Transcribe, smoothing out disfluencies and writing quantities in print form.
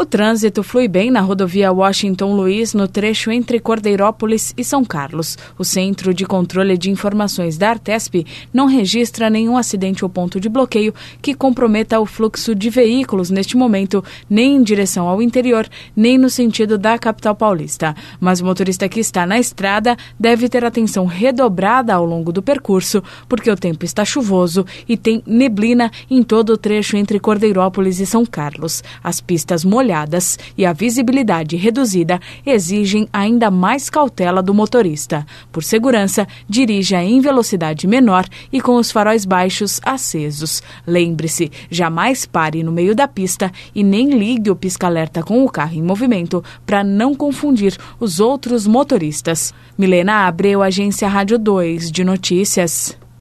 O trânsito flui bem na rodovia Washington Luiz, no trecho entre Cordeirópolis e São Carlos. O Centro de Controle de Informações da Artesp não registra nenhum acidente ou ponto de bloqueio que comprometa o fluxo de veículos neste momento, nem em direção ao interior, nem no sentido da capital paulista. Mas o motorista que está na estrada deve ter atenção redobrada ao longo do percurso, porque o tempo está chuvoso e tem neblina em todo o trecho entre Cordeirópolis e São Carlos. As pistas molhadas e a visibilidade reduzida exigem ainda mais cautela do motorista. Por segurança, dirija em velocidade menor e com os faróis baixos acesos. Lembre-se, jamais pare no meio da pista e nem ligue o pisca-alerta com o carro em movimento para não confundir os outros motoristas. Milena Abreu, Agência Rádio 2 de Notícias.